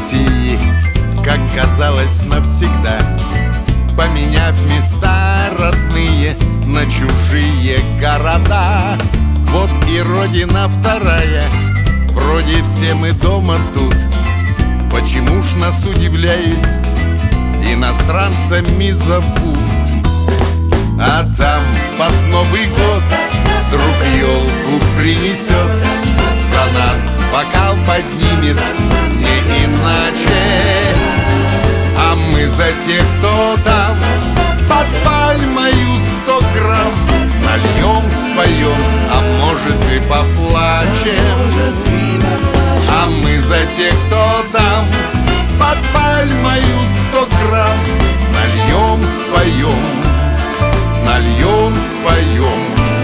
России, как казалось, навсегда, поменяв места родные на чужие города. Вот и родина вторая, вроде все мы дома тут. Почему ж нас, удивляюсь, иностранцами зовут? А там под Новый год друг елку принесет, за нас бокал поднимет, не иначе. А мы за тех, кто там под пальмою 100 грамм нальем, споем, а может и поплачем. А мы за тех, кто там под пальмою 100 грамм нальем, споем, нальем, споем.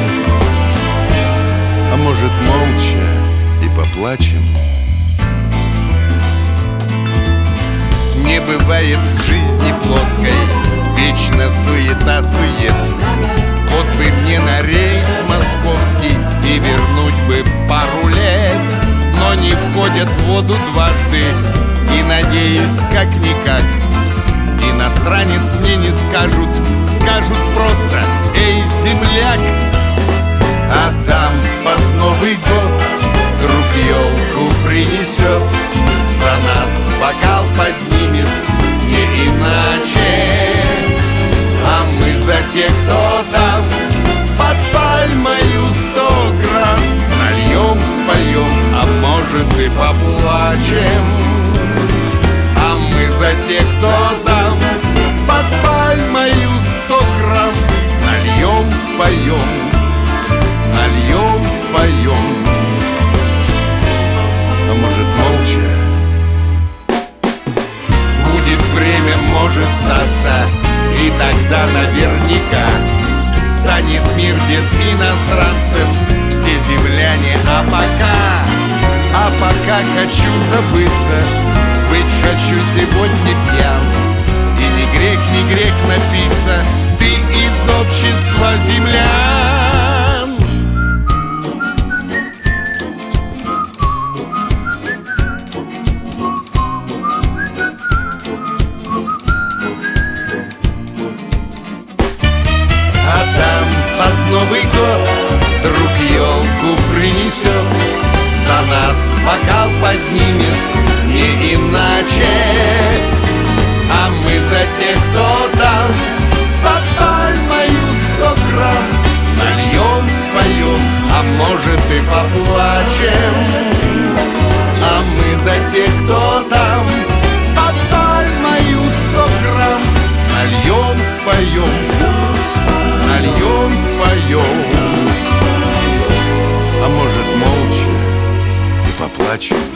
А может, молча и поплачем? Не бывает в жизни плоской вечно суета-сует. Вот бы мне на рейс московский и вернуть бы пару лет. Но не входят в воду дважды, и надеюсь, как-никак иностранец мне не скажут, скажут просто: эй, земляк! А там под Новый год друг елку принесет, за нас бокал поднимет, не иначе. А мы за тех, кто там под пальмою 100 грамм нальем, споем, а может и поплачем. А мы за тех, кто там под пальмою 100 грамм нальем, споем, нальем, споем. А может, молча? Будет время, может статься, и тогда наверняка станет мир без иностранцев, все земляне. А пока хочу забыться, быть хочу сегодня пьян. И не грех напиться, ты из общества землян. А там под Новый год друг елку принесет, за нас бокал поднимет, не иначе. А мы за тех, кто там под пальмою 100 грамм нальем, споем, а может и поплачем. А мы за тех, кто там под пальмою 100 грамм нальем, споем, нальем, споем. А может, молча и поплачем?